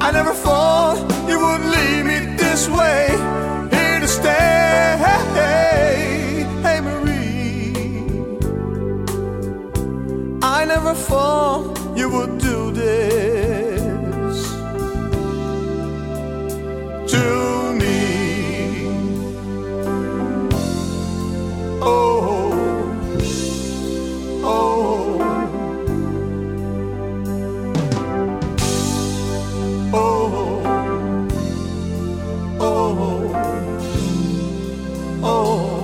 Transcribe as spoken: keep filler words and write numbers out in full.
I never thought you would leave me this way, here to stay. Hey Marie, I never thought you would do this to me. Oh, oh, oh, oh, oh.